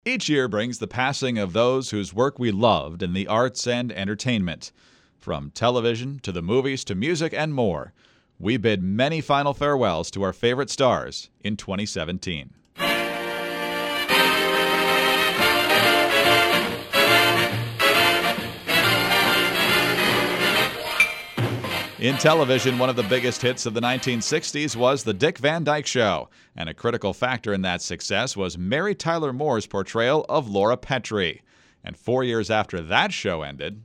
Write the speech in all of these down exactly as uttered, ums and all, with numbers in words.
Each year brings the passing of those whose work we loved in the arts and entertainment. From television to the movies to music and more, we bid many final farewells to our favorite stars in twenty seventeen. In television, one of the biggest hits of the nineteen sixties was The Dick Van Dyke Show, and a critical factor in that success was Mary Tyler Moore's portrayal of Laura Petrie. And four years after that show ended,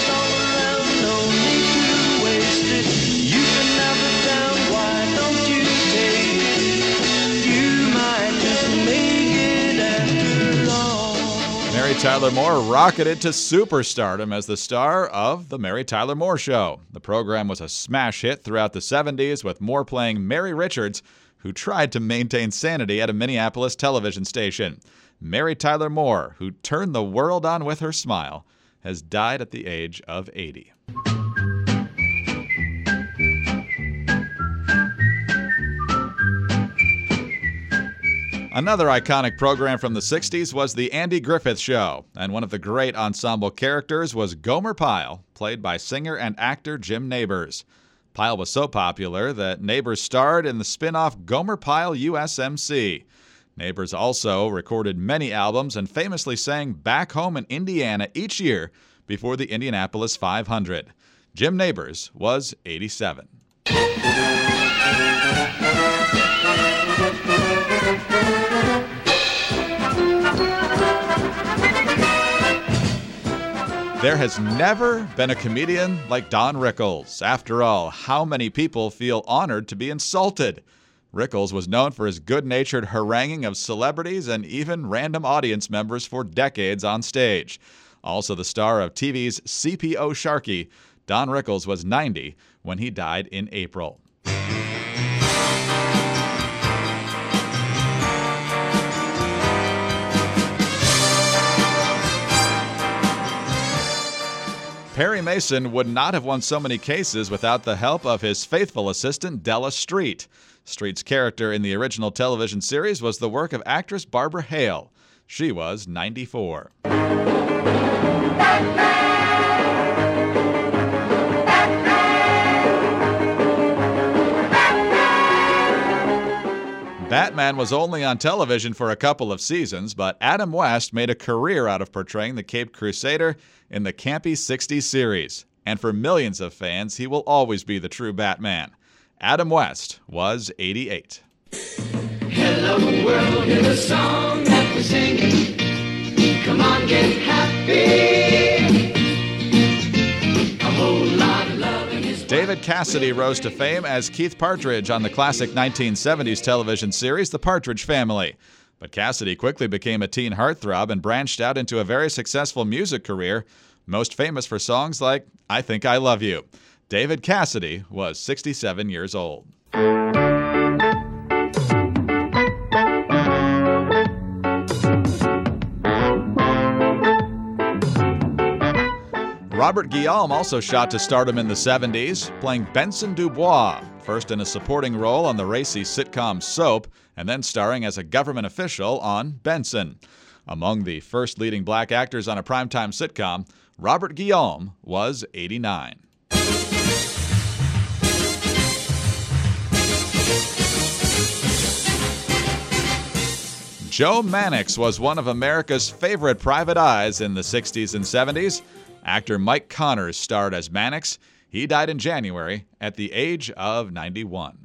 Mary Tyler Moore rocketed to superstardom as the star of The Mary Tyler Moore Show. The program was a smash hit throughout the seventies, with Moore playing Mary Richards, who tried to maintain sanity at a Minneapolis television station. Mary Tyler Moore, who turned the world on with her smile, has died at the age of eighty. Another iconic program from the sixties was The Andy Griffith Show, and one of the great ensemble characters was Gomer Pyle, played by singer and actor Jim Nabors. Pyle was so popular that Nabors starred in the spin-off Gomer Pyle U S M C. Nabors also recorded many albums and famously sang Back Home in Indiana each year before the Indianapolis five hundred. Jim Nabors was eighty-seven. There has never been a comedian like Don Rickles. After all, how many people feel honored to be insulted? Rickles was known for his good-natured haranguing of celebrities and even random audience members for decades on stage. Also the star of T V's C P O Sharkey, Don Rickles was ninety when he died in April. Perry Mason would not have won so many cases without the help of his faithful assistant, Della Street. Street's character in the original television series was the work of actress Barbara Hale. She was ninety-four. Batman was only on television for a couple of seasons, but Adam West made a career out of portraying the Caped Crusader in the campy sixties series. And for millions of fans, he will always be the true Batman. Adam West was eighty-eight. Hello world is a song that we're singing. Come on, get happy. A whole lot of love. David Cassidy rose to fame as Keith Partridge on the classic nineteen seventies television series The Partridge Family. But Cassidy quickly became a teen heartthrob and branched out into a very successful music career, most famous for songs like I Think I Love You. David Cassidy was sixty-seven years old. Robert Guillaume also shot to stardom in the seventies, playing Benson Dubois, first in a supporting role on the racy sitcom Soap, and then starring as a government official on Benson. Among the first leading black actors on a primetime sitcom, Robert Guillaume was eighty-nine. Joe Mannix was one of America's favorite private eyes in the sixties and seventies. Actor Mike Connors starred as Mannix. He died in January at the age of ninety-one.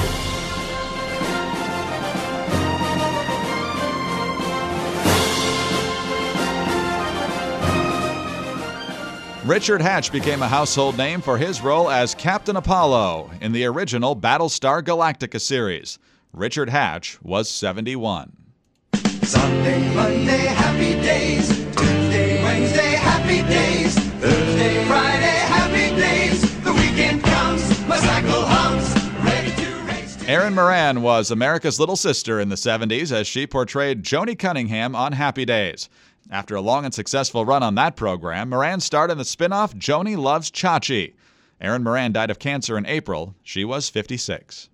Richard Hatch became a household name for his role as Captain Apollo in the original Battlestar Galactica series. Richard Hatch was seventy-one. Sunday, Monday, happy days. Tuesday, Wednesday, happy days. Thursday, Friday, happy days. The weekend comes, my cycle hums, ready to race. To Erin Moran was America's little sister in the seventies as she portrayed Joni Cunningham on Happy Days. After a long and successful run on that program, Moran starred in the spin-off Joni Loves Chachi. Erin Moran died of cancer in April. She was fifty-six.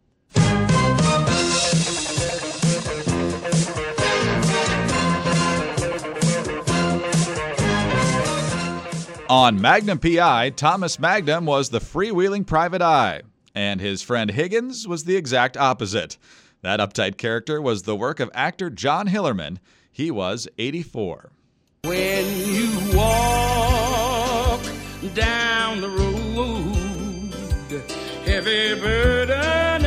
On Magnum P I, Thomas Magnum was the freewheeling private eye, and his friend Higgins was the exact opposite. That uptight character was the work of actor John Hillerman. He was eighty-four. When you walk down the road, heavy burden,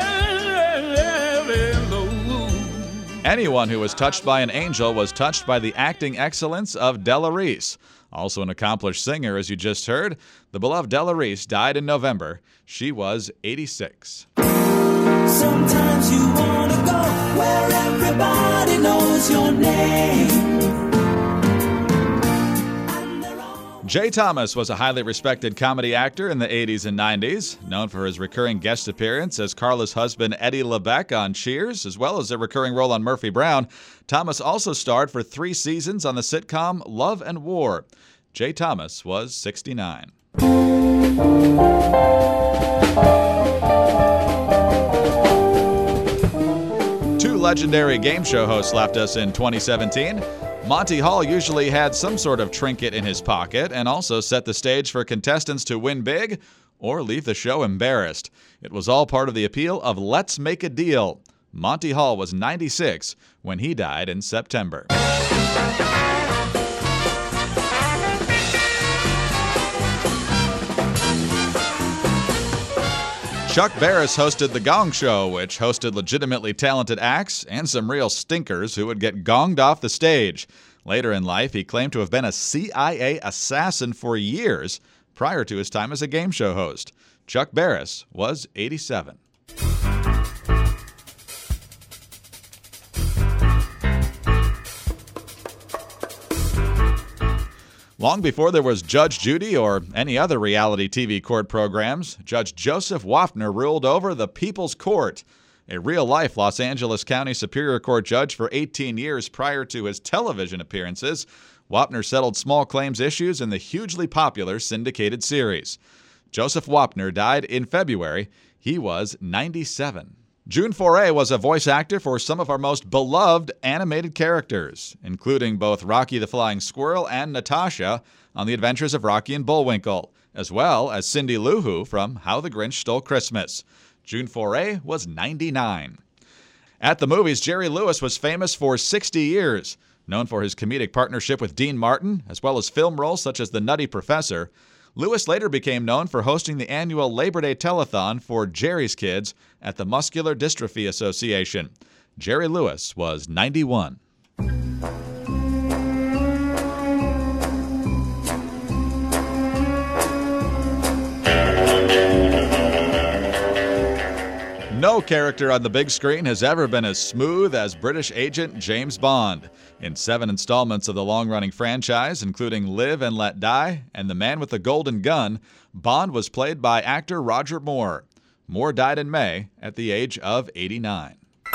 heavy load. Anyone who was touched by an angel was touched by the acting excellence of Della Reese. Also an accomplished singer, as you just heard, the beloved Della Reese died in November. She was eighty-six. Sometimes you want to go where everybody knows your name. Jay Thomas was a highly respected comedy actor in the eighties and nineties, known for his recurring guest appearance as Carla's husband Eddie LeBeck on Cheers, as well as a recurring role on Murphy Brown. Thomas also starred for three seasons on the sitcom Love and War. Jay Thomas was sixty-nine. Two legendary game show hosts left us in twenty seventeen. Monty Hall usually had some sort of trinket in his pocket and also set the stage for contestants to win big or leave the show embarrassed. It was all part of the appeal of Let's Make a Deal. Monty Hall was ninety-six when he died in September. Chuck Barris hosted The Gong Show, which hosted legitimately talented acts and some real stinkers who would get gonged off the stage. Later in life, he claimed to have been a C I A assassin for years prior to his time as a game show host. Chuck Barris was eighty-seven. Long before there was Judge Judy or any other reality T V court programs, Judge Joseph Wapner ruled over the People's Court. A real-life Los Angeles County Superior Court judge for eighteen years prior to his television appearances, Wapner settled small claims issues in the hugely popular syndicated series. Joseph Wapner died in February. He was ninety-seven. June Foray was a voice actor for some of our most beloved animated characters, including both Rocky the Flying Squirrel and Natasha on The Adventures of Rocky and Bullwinkle, as well as Cindy Lou Who from How the Grinch Stole Christmas. June Foray was ninety-nine. At the movies, Jerry Lewis was famous for sixty years, known for his comedic partnership with Dean Martin, as well as film roles such as The Nutty Professor. Lewis later became known for hosting the annual Labor Day telethon for Jerry's Kids at the Muscular Dystrophy Association. Jerry Lewis was ninety-one. No character on the big screen has ever been as smooth as British agent James Bond. In seven installments of the long-running franchise, including Live and Let Die and The Man with the Golden Gun, Bond was played by actor Roger Moore. Moore died in May at the age of eighty-nine.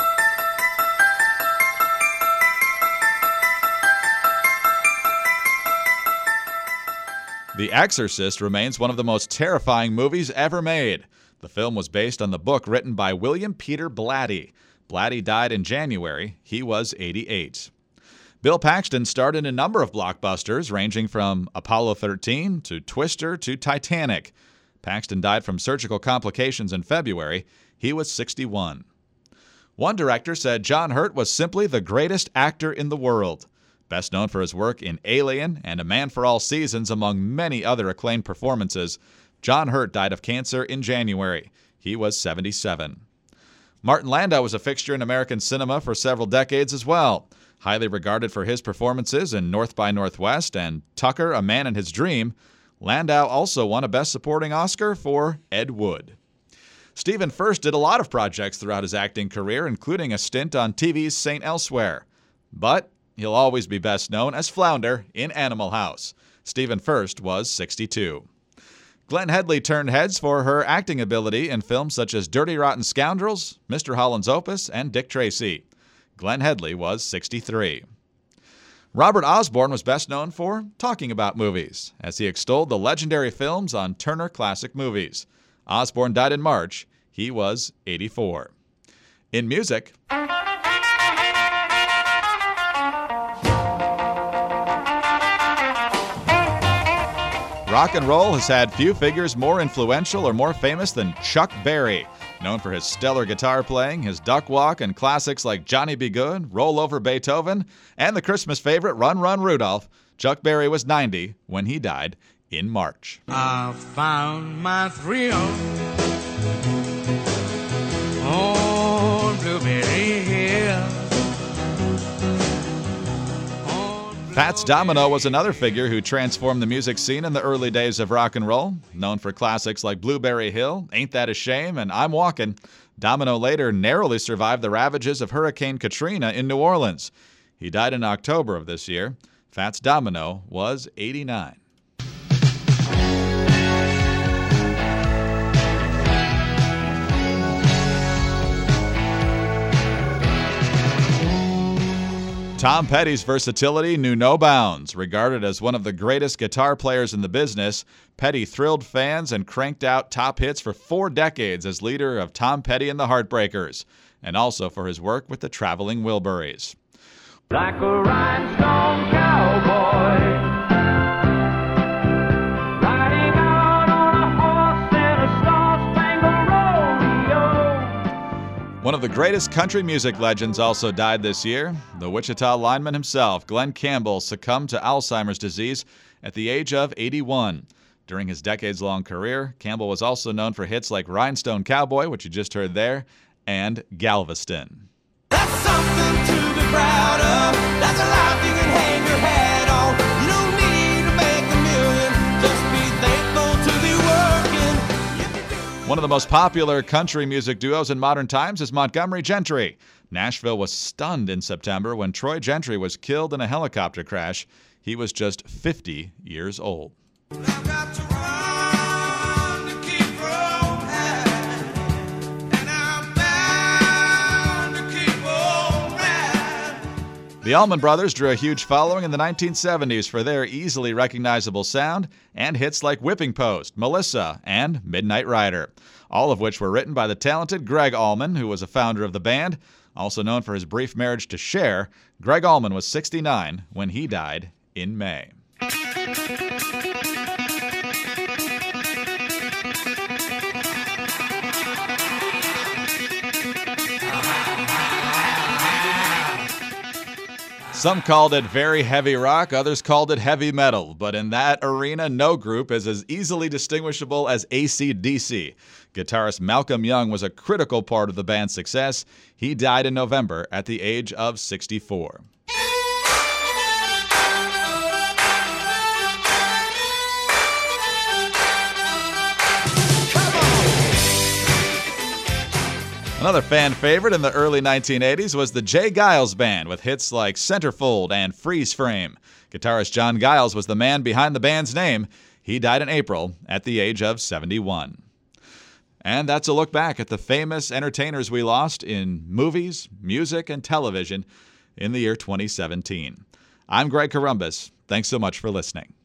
The Exorcist remains one of the most terrifying movies ever made. The film was based on the book written by William Peter Blatty. Blatty died in January. He was eighty-eight. Bill Paxton starred in a number of blockbusters, ranging from Apollo thirteen to Twister to Titanic. Paxton died from surgical complications in February. He was sixty-one. One director said John Hurt was simply the greatest actor in the world. Best known for his work in Alien and A Man for All Seasons, among many other acclaimed performances, John Hurt died of cancer in January. He was seventy-seven. Martin Landau was a fixture in American cinema for several decades as well. Highly regarded for his performances in North by Northwest and Tucker, A Man and His Dream, Landau also won a Best Supporting Oscar for Ed Wood. Stephen Furst did a lot of projects throughout his acting career, including a stint on T V's Saint Elsewhere. But he'll always be best known as Flounder in Animal House. Stephen Furst was sixty-two. Glenn Headley turned heads for her acting ability in films such as Dirty Rotten Scoundrels, Mister Holland's Opus, and Dick Tracy. Glenn Headley was sixty-three. Robert Osborne was best known for talking about movies, as he extolled the legendary films on Turner Classic Movies. Osborne died in March. He was eighty-four. In music, Rock and roll has had few figures more influential or more famous than Chuck Berry. Known for his stellar guitar playing, his duck walk, and classics like Johnny B. Good, Roll Over Beethoven, and the Christmas favorite Run Run Rudolph, Chuck Berry was ninety when he died in March. I found my thrill on Blueberry Hill. Fats Domino was another figure who transformed the music scene in the early days of rock and roll. Known for classics like Blueberry Hill, Ain't That a Shame, and I'm Walkin', Domino later narrowly survived the ravages of Hurricane Katrina in New Orleans. He died in October of this year. Fats Domino was eighty-nine. Tom Petty's versatility knew no bounds. Regarded as one of the greatest guitar players in the business, Petty thrilled fans and cranked out top hits for four decades as leader of Tom Petty and the Heartbreakers, and also for his work with the Traveling Wilburys. Like a rhinestone cowboy, riding out on a horse in a star-spangled rodeo. One of the greatest country music legends also died this year. The Wichita lineman himself, Glenn Campbell, succumbed to Alzheimer's disease at the age of eighty-one. During his decades-long career, Campbell was also known for hits like Rhinestone Cowboy, which you just heard there, and Galveston. That's something to be proud of. That's a life you can hang your hat on. You don't need to make a million. Just be thankful to be working. One of the most popular country music duos in modern times is Montgomery Gentry. Nashville was stunned in September when Troy Gentry was killed in a helicopter crash. He was just fifty years old. I've got to run to keep from high, and I'm bound to keep on riding. The Allman Brothers drew a huge following in the nineteen seventies for their easily recognizable sound and hits like Whipping Post, Melissa, and Midnight Rider, all of which were written by the talented Greg Allman, who was a founder of the band. Also known for his brief marriage to Cher, Greg Allman was sixty-nine when he died in May. Some called it very heavy rock, others called it heavy metal, but in that arena, no group is as easily distinguishable as A C D C. Guitarist Malcolm Young was a critical part of the band's success. He died in November at the age of sixty-four. Another fan favorite in the early nineteen eighties was the Jay Giles Band with hits like Centerfold and Freeze Frame. Guitarist John Giles was the man behind the band's name. He died in April at the age of seventy-one. And that's a look back at the famous entertainers we lost in movies, music, and television in the year twenty seventeen. I'm Greg Corombos. Thanks so much for listening.